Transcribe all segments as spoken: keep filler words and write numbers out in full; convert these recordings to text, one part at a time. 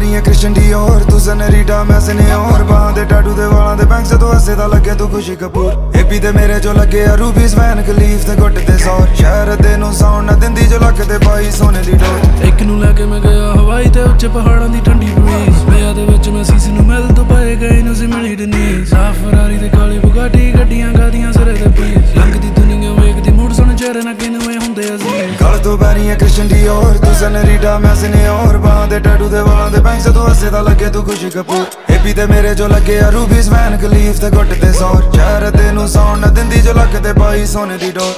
ਬਣੀ ਹੈ ਕ੍ਰਿਸ਼ਨ ਡੀਓਰ ਤੂੰ ਸਨਰੀਟਾ ਮੈਂ ਸਨਿਓਰ ਬਾਹਾਂ ਦੇ ਟੈਟੂ ਦੇ ਵਾਲਾਂ ਦੇ ਬੈਂਕਸ ਤੋਂ ਹੱਸੇ ਦਾ ਲੱਗੇ ਤੂੰ ਖੁਸ਼ੀ ਕਪੂਰ ਏਪੀ ਤੇ ਮੇਰੇ ਜੋ ਲੱਗੇ ਆ ਰੂਬੀਸ ਵੈਨ ਖਲੀਫ ਤੇ ਗੁੱਟ ਤੇ ਸੌਰ ਸ਼ਹਿਰ ਦੇ ਨੂੰ ਸਾਉਣ ਨਾ ਦਿੰਦੀ ਜੋ ਲੱਕ ਤੇ ਪਾਈ ਸੋਨੇ ਦੀ ਡੋਰ ਇੱਕ ਨੂੰ ਲੈ ਕੇ ਮੈਂ ਗਿਆ ਹਵਾਈ ਤੇ ਉੱਚੇ ਪਹਾੜਾਂ ਦੀ ਠੰਡੀ ਬਰੀਜ਼ ਵਿਆਹ ਦੇ ਵਿੱਚ ਮੈਂ ਸੀਸ ਨੂੰ ਮਿਲ ਤੋਂ ਪਏ ਗਏ ਨੂੰ ਸੀ ਮਿਲੀ ਡਨੀ ਸਾਫ ਫਰਾਰੀ ਤੇ ਕਾਲੀ ਬੁਗਾਟੀ ਗੱਡੀਆਂ ਗਾਦੀਆਂ ਸਿਰੇ ਤੇ ਪੀਸ ਲੰਘਦੀ ਦੁਨੀਆ ਵੇਖਦੀ ਮੂਡ ਸੁਣ ਚਿਹਰੇ ਨਾ ਕਿਨਵੇਂ ਹੁੰਦੇ ਅਸੀਂ ਗਲ ਤੋਂ ਬਣੀ ਹੈ ਕ੍ਰਿਸ਼ਨ ਡੀਓਰ ਤੂੰ ਸਨਰੀਟਾ ਮੈਂ ਸਨਿਓਰ ਬਾਹਾਂ ਦੇ ਟੈਟੂ ਦੇ ਵਾਲਾਂ ਦੇ ਬੈਂਕਸ ਤੋਂ ਹੱਸੇ ਦਾ ਲੱਗੇ ਤੂੰ ਖੁਸ਼ੀ ਕਪੂਰ ਏਪੀ ਤੇ ਮੇਰੇ ਜੋ ਲੱਗੇ ਆ ਰੂਬੀਸ ਵੈਨ ਖਲੀਫ ਤੇ ਗੁੱਟ ਤੇ ਸੌਰ ਸ਼ਹਿਰ ਦੇ ਨੂੰ ਸਾਉਣ ਨਾ ਦਿੰਦੀ ਜੋ ਲੱਕ ਤੇ ਪਾਈ ਸੋਨੇ ਦੀ ਡੋਰ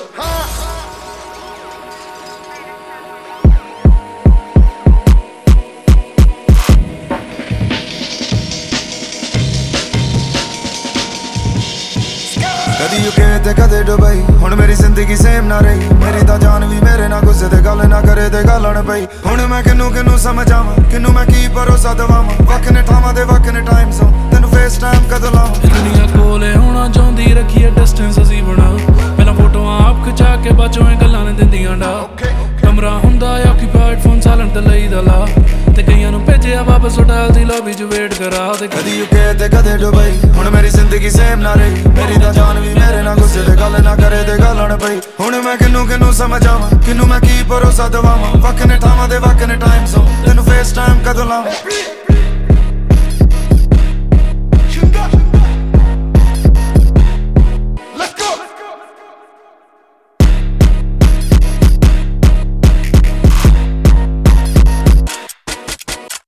ਕਦੀ ਯੂਕੇ ਤੇ ਕਦੇ ਦੁਬਈ ਹੁਣ ਮੇਰੀ ਜ਼ਿੰਦਗੀ ਸੇਮ ਨਾ ਰਹੀ ਮੇਰੀ ਤਾਂ ਜਾਨ ਵੀ ਮੇਰੇ ਨਾਲ ਗੁੱਸੇ ਤੇ ਗੱਲ ਨਾ ਕਰੇ ਤੇ ਗਾਲਣ ਪਈ ਹੁਣ ਮੈਂ ਕਿਨੂੰ ਕਿਨੂੰ ਸਮਝਾਵਾਂ ਕਿਨੂੰ ਮੈਂ ਕੀ ਭਰੋਸਾ ਦਵਾਵਾਂ ਵੱਖ ਨੇ ਠਾਵਾਂ ਦੇ ਵੱਖ ਨੇ ਟਾਈਮ ਸੋ ਤੈਨੂੰ ਫੇਸ ਟਾਈਮ ਕਦੋਂ ਲਾਵਾਂ ਦੁਨੀਆ ਕੋਲੇ ਹੋਣਾ ਚਾਹੁੰਦੀ ਰੱਖੀਏ ਡਿਸਟੈਂਸ ਅਸੀਂ ਬਣਾ ਪਹਿਲਾਂ ਫੋਟੋਆਂ ਆਪ ਖਿਚਾ ਕੇ ਬਾਚੋਂ ਇਹ ਗੱਲਾਂ ਨੇ ਦਿੰਦੀਆਂ ਡਾ ਕਮਰਾ ਹੁੰਦਾ ਆਕਿਊਪਾਈਡ ਫੋਨ ਸਾਇਲੈਂਟ ਤੇ ਲਈ ਦਾ ਲਾ ਤੇ ਕਈਆਂ ਨੂੰ ਭੇਜਿਆ ਵਾਪਸ ਹੋਟਲ ਦੀ ਲੌਬੀ 'ਚ ਵੇਟ ਕਰਾ ਤੇ ਕਦੀ ਯੂਕੇ ਤੇ ਕਦੇ ਦੁਬਈ ਹੁਣ ਮੇਰੀ ਜ਼ਿੰਦਗੀ ਸੇਮ ਨਾ ਰਹੀ ਮੇਰੀ ਤਾਂ ਜਾਨ ਵੀ ਮੇਰੇ ਨਾਲ ਗੁੱਸੇ ਤੇ ਗੱਲ ਨਾ ਕਰੇ ਤੇ ਗਾਲਣ ਪਈ ਹੁਣ ਮੈਂ ਕਿਨੂੰ ਕਿਨੂੰ ਸਮਝਾਵਾਂ ਕਿਨੂੰ ਮੈਂ ਕੀ ਭਰੋਸਾ ਦਵਾਵਾਂ ਵੱਖ ਨੇ ਠਾਵਾਂ ਦੇ ਵੱਖ ਨੇ ਟਾਈਮ ਸੋ ਤੈਨੂੰ ਫੇਸ ਟਾਈਮ ਕਦੋਂ ਲਾਵਾਂ